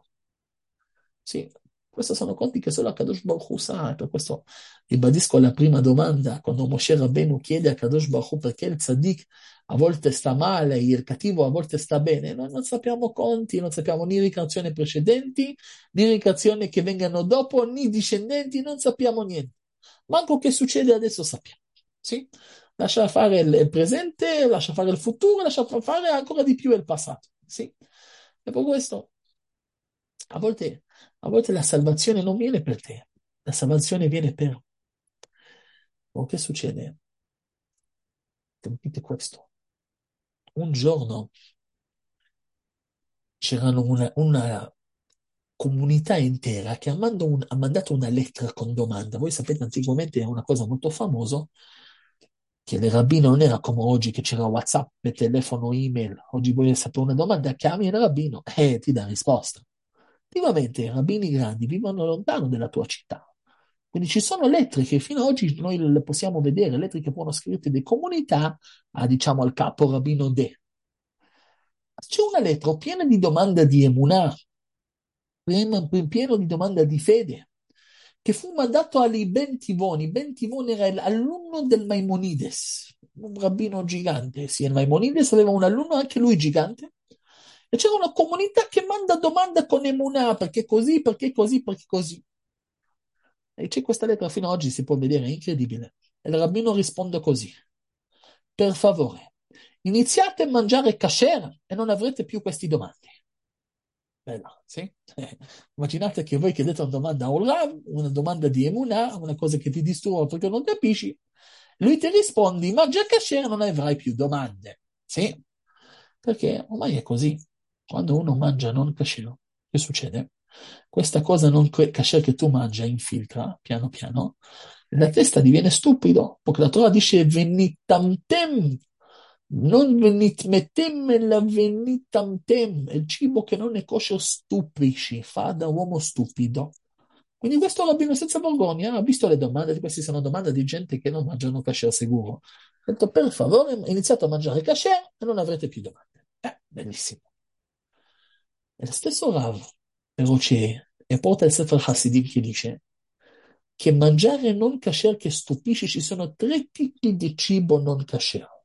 Sì, questi sono conti che solo Kadosh Baruch Hu sa, e per questo ribadisco la prima domanda, quando Moshe Rabbeinu chiede a Kadosh Baruch Hu perché il tzaddik a volte sta male, il cattivo a volte sta bene, noi non sappiamo conti, non sappiamo né ricreazioni precedenti, né ricreazioni che vengano dopo, né discendenti, non sappiamo niente. Manco che succede adesso sappiamo. Sì? Lascia fare il presente, lascia fare il futuro, lascia fare ancora di più il passato. Sì? E per questo a volte, a volte la salvazione non viene per te, la salvazione viene per... Oh, che succede? Capite questo? Un giorno c'erano una, una comunità intera che ha, mando un- ha mandato una lettera con domanda. Voi sapete, anticamente era una cosa molto famosa, che il rabbino non era come oggi che c'era WhatsApp, telefono, email. Oggi vuoi sapere una domanda, chiami il rabbino e ti dà risposta. Attivamente i rabbini grandi vivono lontano dalla tua città. Quindi ci sono lettere che fino ad oggi noi le possiamo vedere, lettere che furono scritte da comunità a, diciamo, al capo rabbino De. C'è una lettera piena di domande di emunah, pieno pieno di domande di fede, che fu mandato agli Ben Tivoni. Ben Tivoni era l'alunno del Maimonides, un rabbino gigante. Sì, il Maimonides aveva un alunno, anche lui gigante, e c'era una comunità che manda domande con emunah, perché così, perché così, perché così. E c'è questa lettera fino ad oggi, si può vedere, è incredibile. E il rabbino risponde così: per favore, iniziate a mangiare kasher e non avrete più queste domande. Bella, sì? Immaginate che voi chiedete una domanda a un Rav, una domanda di Emunah, una cosa che ti disturba perché non capisci. Lui ti risponde, mangia kasher e non avrai più domande. Sì? Perché ormai è così. Quando uno mangia non kasher, che succede? Questa cosa non kasher che tu mangi infiltra piano piano, la testa diviene stupido, perché la Torah dice venitamtem, non venitmetem, la venitamtem, il cibo che non è kosher stupisci, fa da uomo stupido. Quindi questo rabbino senza vergogna ha visto le domande, queste sono domande di gente che non mangiano kasher sicuro. Ha detto, per favore, iniziate a mangiare kasher e non avrete più domande. Eh, benissimo. E lo stesso Rav, però c'è, e porta il Sefer Hasidim che dice che mangiare non kasher che stupisce, ci sono tre tipi di cibo non kasher.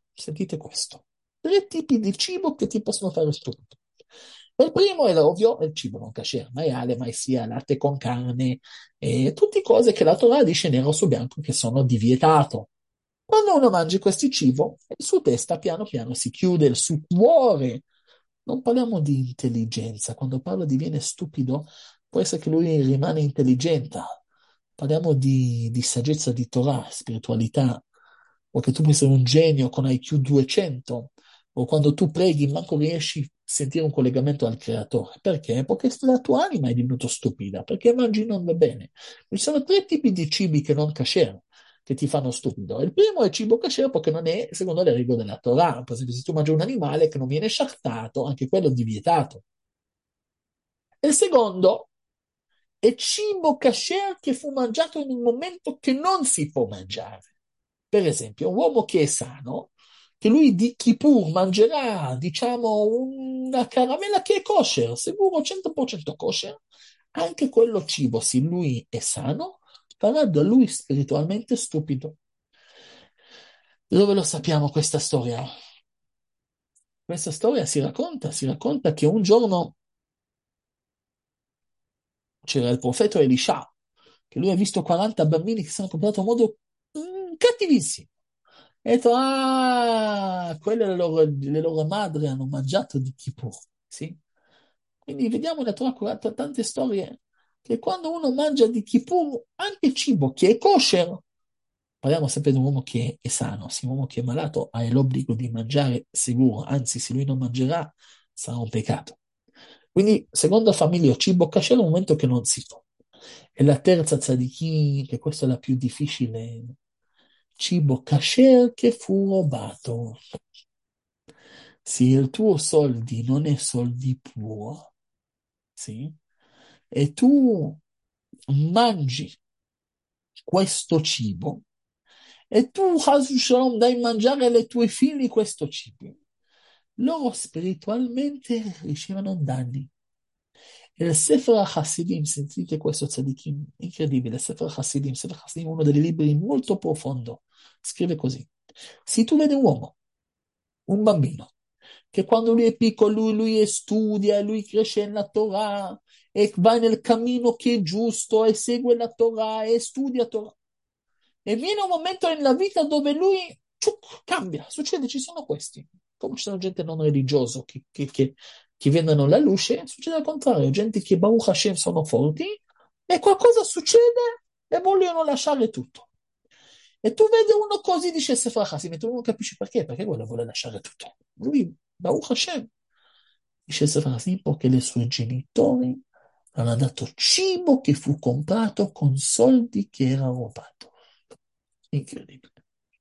Sentite questo. Tre tipi di cibo che ti possono fare stupido. Il primo è ovvio, è il cibo non kasher, maiale, maisia, latte con carne, e tutte cose che la Torah dice nero su bianco che sono di vietato. Quando uno mangia questo cibo, il suo testa piano piano si chiude, il suo cuore. Non parliamo di intelligenza. Quando parlo di viene stupido, può essere che lui rimane intelligente. Parliamo di, di saggezza di Torah, spiritualità, o che tu puoi essere un genio con I Q duecento, o quando tu preghi, manco riesci a sentire un collegamento al creatore. Perché? Perché la tua anima è divenuta stupida, perché mangi non va bene. Ci sono tre tipi di cibi che non kasher, che ti fanno stupido. Il primo è il cibo kasher perché non è secondo le regole della Torah. Per esempio, se tu mangi un animale che non viene sciartato, anche quello è vietato. E il secondo è cibo kasher che fu mangiato in un momento che non si può mangiare. Per esempio, un uomo che è sano, che lui di Kippur mangerà, diciamo, una caramella che è kosher, sicuro cento per cento kosher, anche quello cibo, se lui è sano, farà da lui spiritualmente stupido. Dove lo sappiamo questa storia? Questa storia si racconta, si racconta che un giorno c'era il profeta Elisha, che lui ha visto quaranta bambini che si sono comportati in modo mm, cattivissimo. E ha detto, ah, quelle le loro, le loro madri hanno mangiato di Kippur, sì? Quindi vediamo nella Torah tante storie che quando uno mangia di Kippur, anche cibo che è kosher, parliamo sempre di un uomo che è sano, se un uomo che è malato ha l'obbligo di mangiare sicuro, anzi se lui non mangerà sarà un peccato. Quindi, secondo famiglia, cibo kasher è un momento che non si fa. E la terza tzadikì, che questa è la più difficile, cibo kasher che fu rubato. Se il tuo soldi non è soldi puri, sì, e tu mangi questo cibo, e tu, Chas Shalom, dai mangiare alle tue figli questo cibo, loro spiritualmente ricevono danni. E il Sefer HaChassidim, sentite questo tzadikim, incredibile, il Sefer HaChassidim, Sefer HaChassidim è uno dei libri molto profondo, scrive così, se tu vedi un uomo, un bambino, che quando lui è piccolo, lui, lui studia, lui cresce nella Torah, e va nel cammino che è giusto, e segue la Torah, e studia Torah, e viene un momento nella vita dove lui ciuc, cambia, succede, ci sono questi, come ci sono gente non religiosa che, che, che, che vendono la luce, succede al contrario, gente che Baruch Hashem sono forti, e qualcosa succede e vogliono lasciare tutto. E tu vedi uno così, dice Sefer Hasim, e tu non capisci perché, perché quello vuole lasciare tutto. Lui, Baruch Hashem, dice Sefer Hasim, perché i suoi genitori hanno dato cibo che fu comprato con soldi che era rubato. Incredibile.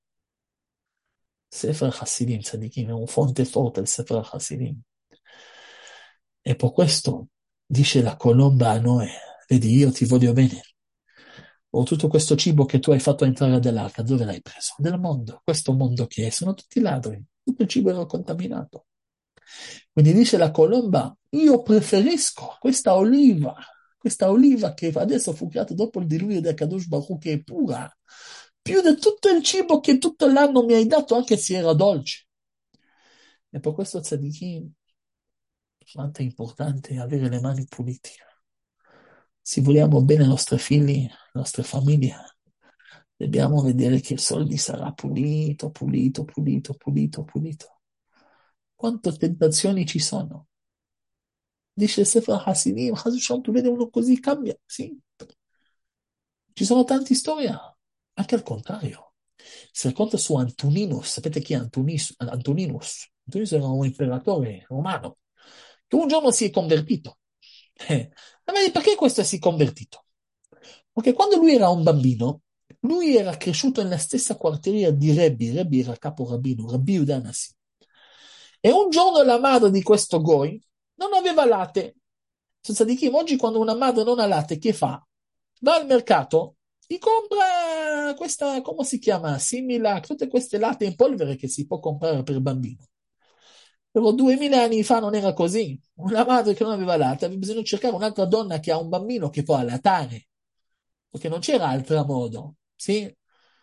Sefer Hasidim, Tzadikim, è un fonte forte il Sefer Hasidim. E per questo dice la colomba a Noè, vedi, io ti voglio bene. O tutto questo cibo che tu hai fatto entrare dall'arca, dove l'hai preso? Del mondo. Questo mondo che è? Sono tutti ladri. Tutto il cibo era contaminato. Quindi dice la colomba, io preferisco questa oliva, questa oliva che adesso fu creata dopo il diluvio del Kadosh Baruch Hu, che è pura, più di tutto il cibo che tutto l'anno mi hai dato, anche se era dolce. E per questo tzadikim, quanto è importante avere le mani pulite. Se vogliamo bene ai nostri figli, alle nostre famiglie, dobbiamo vedere che il soldi sarà pulito, pulito, pulito, pulito, pulito. Quante tentazioni ci sono? Dice il Sefer Hasidim, Chazushan, tu vedi uno così cambia, sì. Ci sono tante storie, anche al contrario. Si racconta su Antoninus, sapete chi è Antonis- Antoninus? Antoninus era un imperatore romano, che un giorno si è convertito. Eh, ma vedi, perché questo si è convertito? Perché quando lui era un bambino, lui era cresciuto nella stessa quartiera di Rebbi, Rebbi era capo rabbino, Rabbi Udanasi. E un giorno la madre di questo Goi non aveva latte. Senza di chi, oggi quando una madre non ha latte, che fa? Va al mercato, ti compra questa, come si chiama? Similac, tutte queste latte in polvere che si può comprare per bambino. Però duemila anni fa non era così. Una madre che non aveva latte aveva bisogno di cercare un'altra donna che ha un bambino che può allattare, perché non c'era altro modo, sì?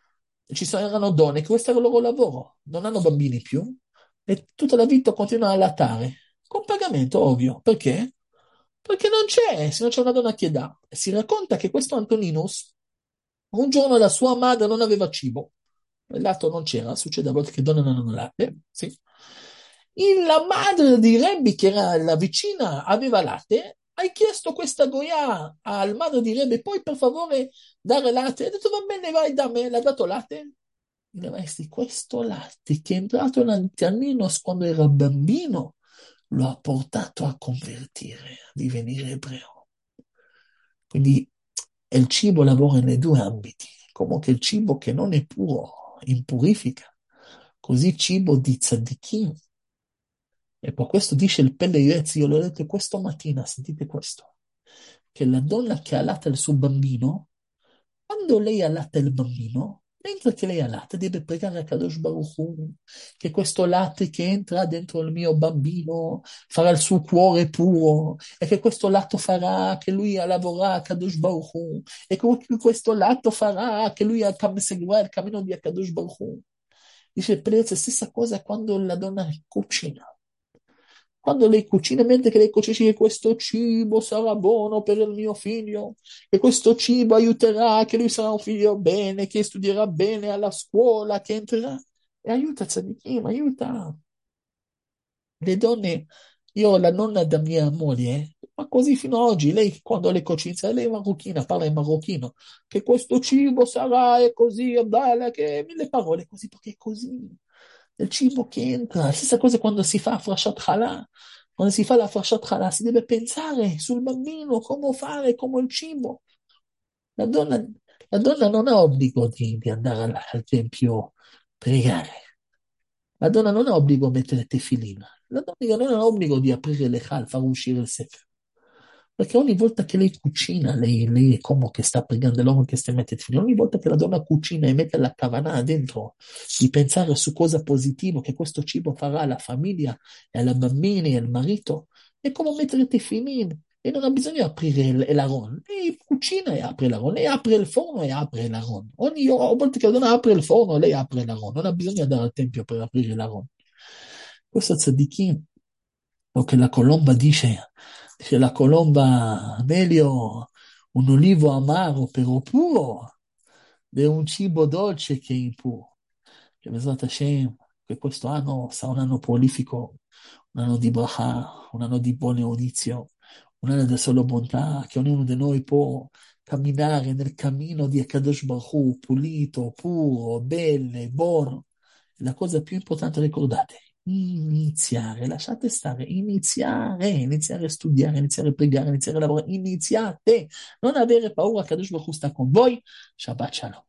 Ci sono, erano donne che questo era il loro lavoro, non hanno bambini più e tutta la vita continuano a allattare, con pagamento ovvio. Perché? Perché non c'è, se non c'è una donna che dà. E si racconta che questo Antoninus, un giorno la sua madre non aveva cibo, il latte non c'era, succede a volte che donne non hanno latte, sì. E la madre di Rebbe, che era la vicina, aveva latte, hai chiesto questa goia al madre di Rebbe, poi per favore dare latte? E ha detto va bene, vai da me, l'ha dato latte. Il maestro, questo latte che è entrato in Antaninos quando era bambino, lo ha portato a convertire, a divenire ebreo. Quindi il cibo lavora nei due ambiti, come che il cibo che non è puro impurifica, così il cibo di tzaddikim. E per questo dice il Pelle Yoetz, io l'ho detto questa mattina, sentite questo, che la donna che allatta il suo bambino, quando lei allatta il bambino, mentre che lei allatta, deve pregare a Kadosh Baruch Hu, che questo latte che entra dentro il mio bambino farà il suo cuore puro, e che questo latte farà che lui lavorerà a Kadosh Baruch Hu, e che questo latte farà che lui seguirà il cammino di Kadosh Baruch Hu. Dice il Pelle Yoetz, stessa cosa quando la donna cucina. Quando lei cucina, mentre che lei cucina, che questo cibo sarà buono per il mio figlio, che questo cibo aiuterà, che lui sarà un figlio bene, che studierà bene alla scuola, che entrerà. E aiuta Tzadikim, aiuta. Le donne, io la nonna da mia moglie, ma così fino ad oggi, lei quando le cucina, lei è marocchina, parla in marocchino, che questo cibo sarà e così, e bella, che mille parole così, perché è così. Il cibo che entra, la stessa cosa quando si fa Frashat Challah, quando si fa la Frashat Challah, si deve pensare sul bambino, come fare, come il cibo. La donna, la donna non ha obbligo di, di andare al, al tempio a pregare. La donna non ha obbligo di mettere tefillin. La donna non ha obbligo di aprire le chal, far uscire il sefer. Perché ogni volta che lei cucina, lei, lei è come che sta pregando l'uomo che sta mettendo fino. Ogni volta che la donna cucina e mette la kavanah dentro, di pensare su cosa positivo che questo cibo farà alla famiglia e alla bambina e al marito, è come mettere tefillin. E non ha bisogno di aprire il- l'aron. Lei cucina e apre l'aron. Lei apre il forno e apre l'aron. Ogni volta che la donna apre il forno, lei apre l'aron. Non ha bisogno di andare al tempio per aprire l'aron. Questo è tzaddikim, lo che la colomba dice, dice la colomba, meglio un olivo amaro però puro di un cibo dolce che impuro. Che Bezrat Hashem, che questo anno sarà un anno prolifico, un anno di bracha, un anno di buon inizio, un anno di solo bontà, che ognuno di noi può camminare nel cammino di Akadosh Baruch Hu, pulito, puro, belle, buono. La cosa più importante, ricordate, iniziare, lasciate stare, iniziare, iniziare a studiare, iniziare a pregare, iniziare a lavorare, iniziate, non avere paura che Kadosh Baruch Hu sta con voi. Shabbat Shalom.